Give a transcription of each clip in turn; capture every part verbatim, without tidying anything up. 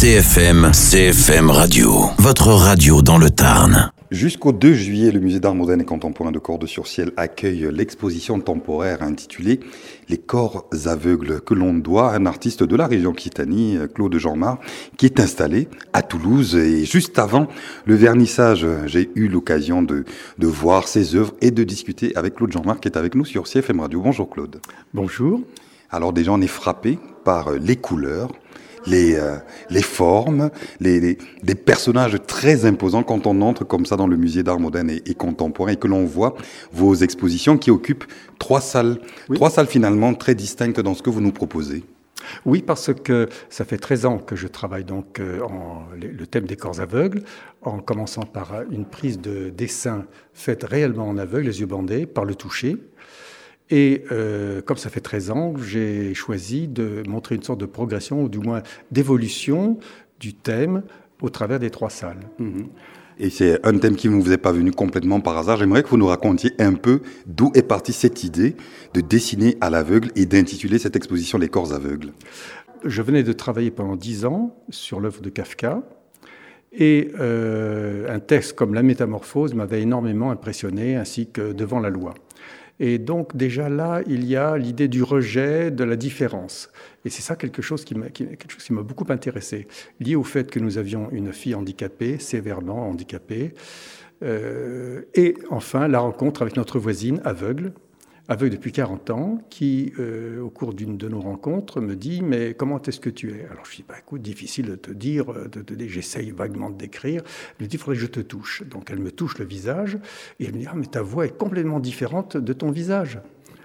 C F M, C F M Radio, votre radio dans le Tarn. Jusqu'au deux juillet, le Musée d'art moderne et contemporain de Cordes-sur-Ciel accueille l'exposition temporaire intitulée « Les corps aveugles » que l'on doit à un artiste de la région Occitanie, Claude Jeanmar, qui est installé à Toulouse. Et juste avant le vernissage, j'ai eu l'occasion de, de voir ses œuvres et de discuter avec Claude Jeanmar qui est avec nous sur C F M Radio. Bonjour Claude. Bonjour. Alors déjà, on est frappé par les couleurs, les, euh, les formes, les, les, des personnages très imposants quand on entre comme ça dans le musée d'art moderne et, et contemporain et que l'on voit vos expositions qui occupent trois salles, oui. trois salles finalement très distinctes dans ce que vous nous proposez. Oui, parce que ça fait treize ans que je travaille donc euh, en, le thème des corps aveugles, en commençant par une prise de dessin faite réellement en aveugle, les yeux bandés, par le toucher. Et euh, comme ça fait treize ans, j'ai choisi de montrer une sorte de progression, ou du moins d'évolution du thème au travers des trois salles. Mmh. Et c'est un thème qui ne vous est pas venu complètement par hasard. J'aimerais que vous nous racontiez un peu d'où est partie cette idée de dessiner à l'aveugle et d'intituler cette exposition « Les corps aveugles ». Je venais de travailler pendant dix ans sur l'œuvre de Kafka. Et euh, un texte comme La Métamorphose m'avait énormément impressionné, ainsi que Devant la loi. Et donc déjà là, il y a l'idée du rejet, de la différence. Et c'est ça quelque chose qui m'a, qui, quelque chose qui m'a beaucoup intéressé, lié au fait que nous avions une fille handicapée, sévèrement handicapée. Euh, et enfin, la rencontre avec notre voisine aveugle, aveugle depuis quarante ans, qui, euh, au cours d'une de nos rencontres, me dit « Mais comment est-ce que tu es ?» Alors je dis bah, « Écoute, difficile de te dire, de te dire j'essaye vaguement de décrire. » Elle me dit « Il faudrait que je te touche. » Donc elle me touche le visage et elle me dit « Ah, mais ta voix est complètement différente de ton visage. »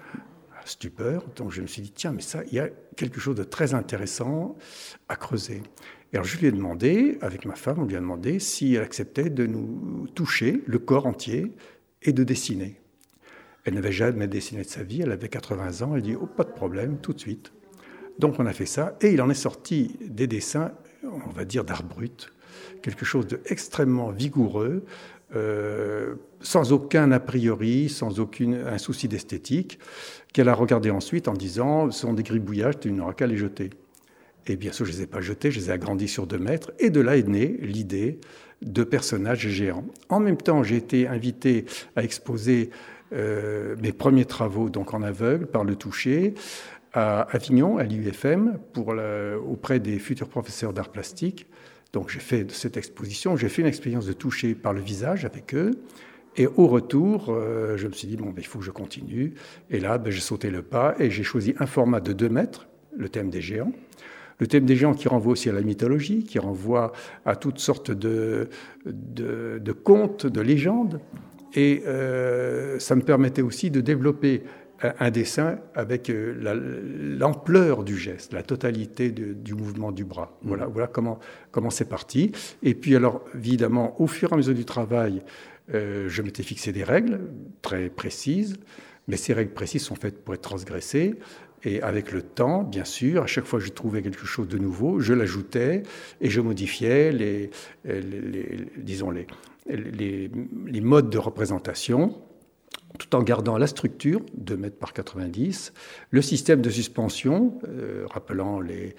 Stupeur. Donc je me suis dit « Tiens, mais ça, il y a quelque chose de très intéressant à creuser. » Et alors je lui ai demandé, avec ma femme, on lui a demandé si elle acceptait de nous toucher le corps entier et de dessiner. Elle n'avait jamais dessiné de sa vie, elle avait quatre-vingts ans, elle dit « Oh, pas de problème, tout de suite ». Donc on a fait ça, et il en est sorti des dessins, on va dire d'art brut, quelque chose d'extrêmement vigoureux, euh, sans aucun a priori, sans aucun un souci d'esthétique, qu'elle a regardé ensuite en disant « Ce sont des gribouillages, tu n'auras qu'à les jeter ». Et bien sûr, je ne les ai pas jetés, je les ai agrandis sur deux mètres, et de là est née l'idée de personnages géants. En même temps, j'ai été invité à exposer Euh, mes premiers travaux donc en aveugle par le toucher à Avignon, à l'I U F M, pour la, auprès des futurs professeurs d'art plastique. Donc j'ai fait cette exposition, j'ai fait une expérience de toucher par le visage avec eux. Et au retour, euh, je me suis dit, bon, ben, il faut que je continue. Et là, ben, j'ai sauté le pas et j'ai choisi un format de deux mètres, le thème des géants. Le thème des géants qui renvoie aussi à la mythologie, qui renvoie à toutes sortes de, de, de contes, de légendes. Et euh, ça me permettait aussi de développer un, un dessin avec euh, la, l'ampleur du geste, la totalité de, du mouvement du bras. Mmh. Voilà, voilà comment, comment c'est parti. Et puis alors, évidemment, au fur et à mesure du travail, euh, je m'étais fixé des règles très précises, mais ces règles précises sont faites pour être transgressées. Et avec le temps, bien sûr, à chaque fois que je trouvais quelque chose de nouveau, je l'ajoutais et je modifiais les, les, les disons les, les, les modes de représentation, tout en gardant la structure, deux mètres par quatre-vingt-dix, le système de suspension, euh, rappelant les,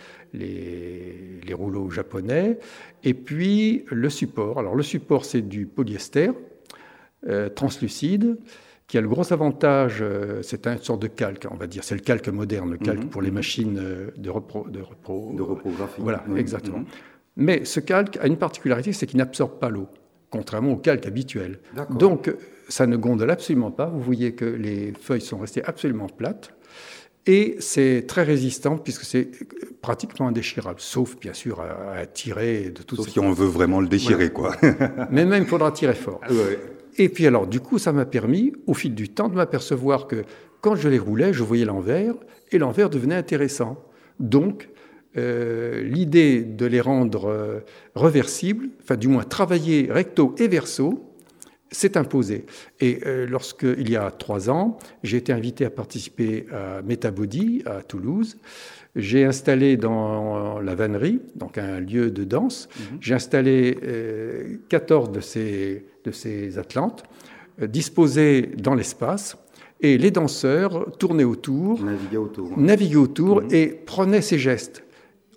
les, les rouleaux japonais, et puis le support. Alors le support, c'est du polyester euh, translucide, qui a le gros avantage, c'est une sorte de calque, on va dire, c'est le calque moderne, le calque mmh, pour les machines de repro, de repro, de reprographie. Voilà, mmh, exactement. Mmh. Mais ce calque a une particularité, c'est qu'il n'absorbe pas l'eau, contrairement au calque habituel. D'accord. Donc, ça ne gondole absolument pas. Vous voyez que les feuilles sont restées absolument plates. Et c'est très résistant puisque c'est pratiquement indéchirable, sauf bien sûr à, à tirer de toutes Sauf si on veut vraiment le déchirer, voilà. Quoi. Mais même, il faudra tirer fort. Ah ouais. Et puis alors, du coup, ça m'a permis, au fil du temps, de m'apercevoir que quand je les roulais, je voyais l'envers, et l'envers devenait intéressant. Donc, euh, l'idée de les rendre euh, reversibles, enfin du moins travailler recto et verso, s'est imposée. Et euh, lorsque, il y a trois ans, j'ai été invité à participer à Metabody à Toulouse. J'ai installé dans la vannerie, donc un lieu de danse, mmh. j'ai installé euh, quatorze de ces, de ces atlantes euh, disposés dans l'espace, et les danseurs tournaient autour, naviguaient autour, naviguaient autour mmh. et prenaient ces gestes.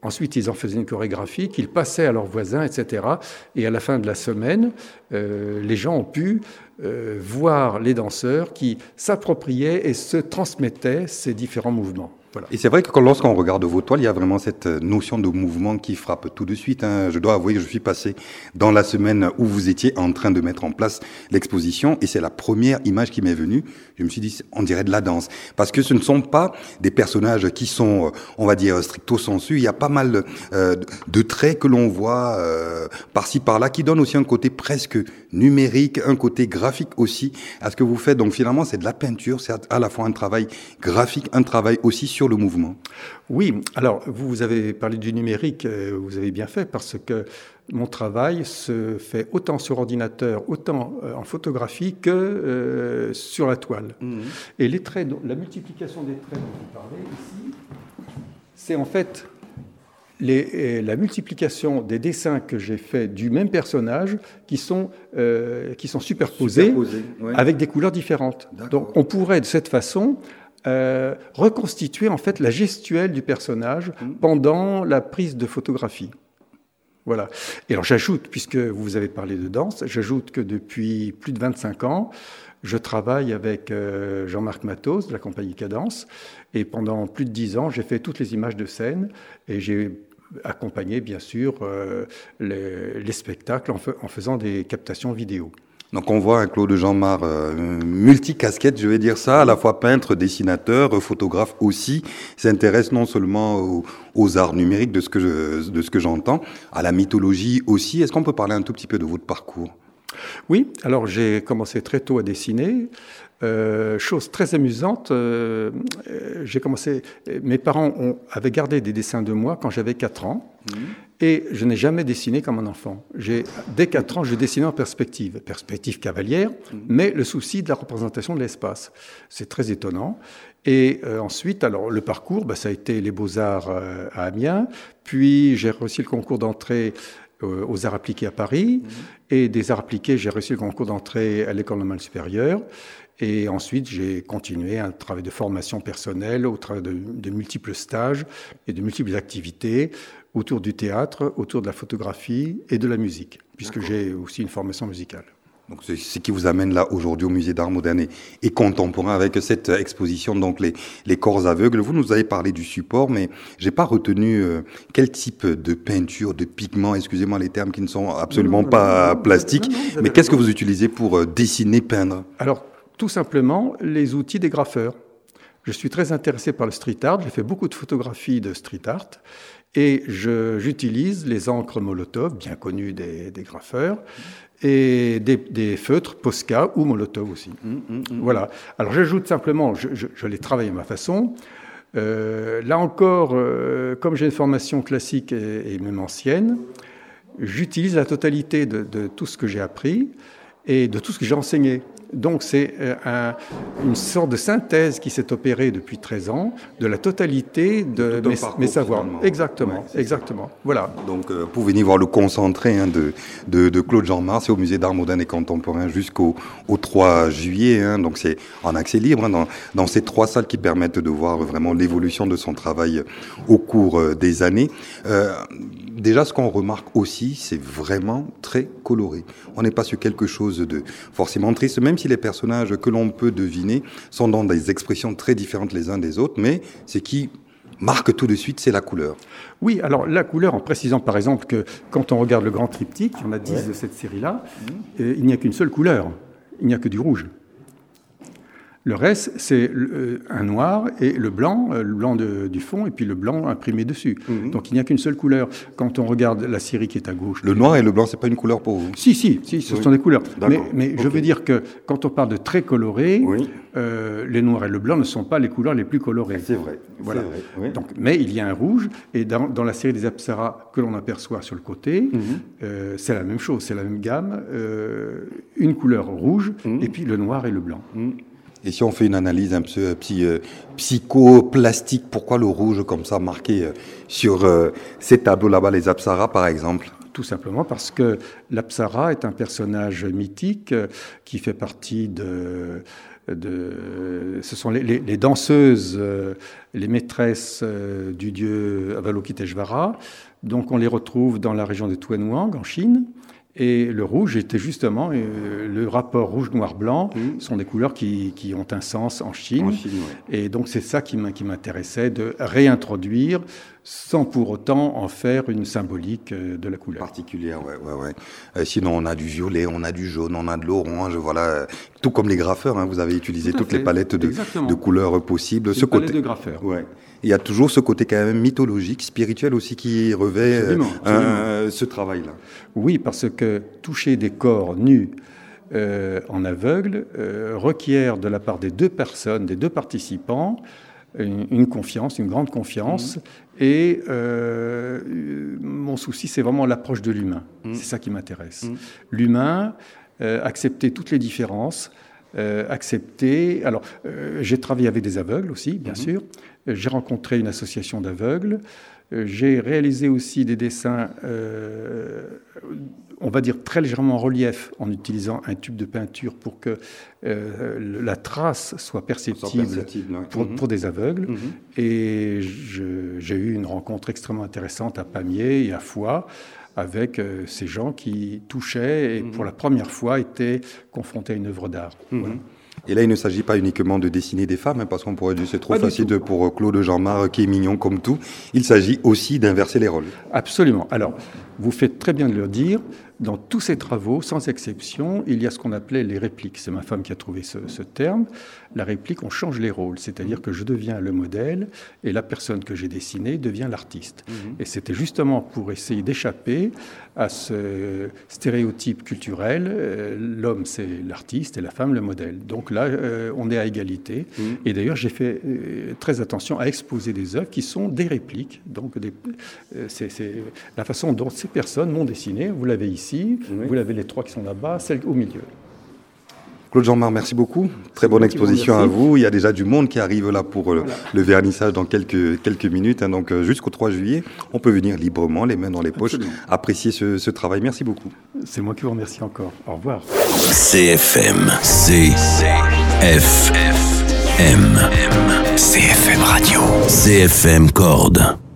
Ensuite, ils en faisaient une chorégraphie qu'ils passaient à leurs voisins, et cetera. Et à la fin de la semaine, euh, les gens ont pu euh, voir les danseurs qui s'appropriaient et se transmettaient ces différents mouvements. Voilà. Et c'est vrai que lorsqu'on regarde vos toiles, il y a vraiment cette notion de mouvement qui frappe tout de suite. Hein. Je dois avouer que je suis passé dans la semaine où vous étiez en train de mettre en place l'exposition et c'est la première image qui m'est venue. Je me suis dit, on dirait de la danse. Parce que ce ne sont pas des personnages qui sont, on va dire, stricto sensu. Il y a pas mal euh, de traits que l'on voit euh, par-ci, par-là, qui donnent aussi un côté presque numérique, un côté graphique aussi à ce que vous faites. Donc finalement, c'est de la peinture, c'est à la fois un travail graphique, un travail aussi sur le mouvement. Oui, alors vous avez parlé du numérique, vous avez bien fait parce que mon travail se fait autant sur ordinateur, autant en photographie que euh, sur la toile. Mmh. Et les traits, la multiplication des traits dont vous parlez ici, c'est en fait les, la multiplication des dessins que j'ai faits du même personnage qui sont, euh, qui sont superposés, superposés ouais. avec des couleurs différentes. D'accord. Donc on pourrait de cette façon Euh, reconstituer en fait la gestuelle du personnage mmh. pendant la prise de photographie. Voilà. Et alors j'ajoute, puisque vous avez parlé de danse, j'ajoute que depuis plus de vingt-cinq ans, je travaille avec euh, Jean-Marc Matos de la compagnie Cadence, et pendant plus de dix ans, j'ai fait toutes les images de scène, et j'ai accompagné bien sûr euh, les, les spectacles en, fa- en faisant des captations vidéo. Donc on voit un Claude Jeanmar euh, multicasquette, je vais dire ça, à la fois peintre, dessinateur, photographe aussi, s'intéresse non seulement aux, aux arts numériques de ce que je, de ce que j'entends, à la mythologie aussi. Est-ce qu'on peut parler un tout petit peu de votre parcours ? Oui, alors j'ai commencé très tôt à dessiner. Euh, chose très amusante, euh, j'ai commencé. Mes parents ont, avaient gardé des dessins de moi quand j'avais quatre ans, mmh. et je n'ai jamais dessiné comme un enfant. J'ai, dès quatre ans, je dessinais en perspective, perspective cavalière, mmh. mais le souci de la représentation de l'espace. C'est très étonnant. Et euh, ensuite, alors le parcours, bah, ça a été les Beaux-Arts euh, à Amiens, puis j'ai réussi le concours d'entrée euh, aux arts appliqués à Paris, mmh. et des arts appliqués, j'ai réussi le concours d'entrée à l'École normale supérieure. Et ensuite, j'ai continué un travail de formation personnelle au travers de, de multiples stages et de multiples activités autour du théâtre, autour de la photographie et de la musique, puisque D'accord. j'ai aussi une formation musicale. Donc c'est ce qui vous amène là aujourd'hui au Musée d'art moderne et, et contemporain avec cette exposition, donc les, les corps aveugles. Vous nous avez parlé du support, mais j'ai pas retenu euh, quel type de peinture, de pigments, excusez-moi les termes qui ne sont absolument non, pas non, non, plastiques, non, non, mais qu'est-ce que vous utilisez pour euh, dessiner, peindre ? Alors, tout simplement, les outils des graffeurs. Je suis très intéressé par le street art, j'ai fait beaucoup de photographies de street art, et je, j'utilise les encres Molotov, bien connues des, des graffeurs, et des, des feutres Posca ou Molotov aussi. Mmh, mmh, mmh. Voilà. Alors j'ajoute simplement, je, je, je les travaille à ma façon. Euh, là encore, euh, comme j'ai une formation classique et, et même ancienne, j'utilise la totalité de, de tout ce que j'ai appris et de tout ce que j'ai enseigné. Donc c'est un, une sorte de synthèse qui s'est opérée depuis treize ans de la totalité de mes, mes savoirs. Exactement, ouais, exactement. Ça. Voilà. Donc euh, vous venez voir le concentré hein, de, de, de Claude Jeanmar, c'est au Musée d'art moderne et contemporain jusqu'au au trois juillet. Hein, donc c'est en accès libre hein, dans, dans ces trois salles qui permettent de voir vraiment l'évolution de son travail au cours euh, des années. Euh, déjà, ce qu'on remarque aussi, c'est vraiment très coloré. On n'est pas sur quelque chose de forcément triste, même si les personnages que l'on peut deviner sont dans des expressions très différentes les uns des autres, mais ce qui marque tout de suite, c'est la couleur. Oui, alors la couleur, en précisant par exemple que quand on regarde le grand triptyque, il y en a dix ouais. de cette série-là, mmh. euh, il n'y a qu'une seule couleur, il n'y a que du rouge. Le reste, c'est le, un noir et le blanc, le blanc de, du fond, et puis le blanc imprimé dessus. Mmh. Donc il n'y a qu'une seule couleur. Quand on regarde la série qui est à gauche... Le noir et le blanc, c'est pas une couleur pour vous ? Si, si, si ce oui. sont des couleurs. D'accord. Mais, mais okay. je veux dire que quand on parle de très coloré, oui. euh, les noirs et le blanc ne sont pas les couleurs les plus colorées. C'est vrai. Voilà. C'est vrai. Oui. Donc, mais il y a un rouge, et dans, dans la série des Apsara que l'on aperçoit sur le côté, mmh. euh, c'est la même chose, c'est la même gamme, euh, une couleur rouge, mmh. et puis le noir et le blanc. Mmh. Et si on fait une analyse un peu psy, euh, psycho-plastique, pourquoi le rouge comme ça marqué euh, sur euh, ces tableaux là-bas, les Apsara par exemple ? Tout simplement parce que l'Apsara est un personnage mythique euh, qui fait partie de, de, ce sont les, les, les danseuses, euh, les maîtresses euh, du dieu Avalokiteshvara. Donc on les retrouve dans la région de Tuanhuang, en Chine. Et le rouge était justement, euh, le rapport rouge-noir-blanc mmh. sont des couleurs qui, qui ont un sens en Chine. En Chine ouais. Et donc c'est ça qui m'intéressait, de réintroduire sans pour autant en faire une symbolique de la couleur. Particulière, ouais, ouais, ouais. Euh, sinon, on a du violet, on a du jaune, on a de l'orange, voilà. Tout comme les graffeurs, hein, vous avez utilisé toutes fait. les palettes de, de couleurs possibles. Ce côté de graffeurs. Ouais. Il y a toujours ce côté quand même mythologique, spirituel aussi qui revêt absolument, absolument. Euh, ce travail-là. Oui, parce que toucher des corps nus euh, en aveugle euh, requiert de la part des deux personnes, des deux participants, une, une confiance, une grande confiance. Mmh. Et euh, mon souci, c'est vraiment l'approche de l'humain. Mmh. C'est ça qui m'intéresse. Mmh. L'humain, euh, accepter toutes les différences, euh, accepter... Alors, euh, j'ai travaillé avec des aveugles aussi, bien mmh. sûr. J'ai rencontré une association d'aveugles. J'ai réalisé aussi des dessins, euh, on va dire, très légèrement en relief, en utilisant un tube de peinture pour que euh, la trace soit perceptible, perceptible ouais. pour, mmh. pour des aveugles. Mmh. Et je, j'ai eu une rencontre extrêmement intéressante à Pamiers et à Foix, avec euh, ces gens qui touchaient et mmh. pour la première fois étaient confrontés à une œuvre d'art. Mmh. Voilà. Et là, il ne s'agit pas uniquement de dessiner des femmes, hein, parce qu'on pourrait dire que c'est trop pas facile de, pour Claude Jeanmar, qui est mignon comme tout. Il s'agit aussi d'inverser les rôles. Absolument. Alors, vous faites très bien de le dire. Dans tous ces travaux, sans exception, il y a ce qu'on appelait les répliques. C'est ma femme qui a trouvé ce, ce terme. La réplique, on change les rôles. C'est-à-dire que je deviens le modèle et la personne que j'ai dessinée devient l'artiste. Mmh. Et c'était justement pour essayer d'échapper à ce stéréotype culturel. Euh, l'homme, c'est l'artiste et la femme, le modèle. Donc là, euh, on est à égalité. Mmh. Et d'ailleurs, j'ai fait euh, très attention à exposer des œuvres qui sont des répliques. Donc, des, euh, c'est, c'est la façon dont ces personnes m'ont dessiné. Vous l'avez ici. Oui. Vous l'avez les trois qui sont là-bas, celle au milieu. Claude Jeanmar, merci beaucoup. Très bonne exposition à vous. Il y a déjà du monde qui arrive là pour voilà. le vernissage dans quelques, quelques minutes. Hein, donc jusqu'au trois juillet, on peut venir librement, les mains dans les poches, absolument. Apprécier ce, ce travail. Merci beaucoup. C'est moi qui vous remercie encore. Au revoir. C F M. C F M. C F M Radio. C F M Corde.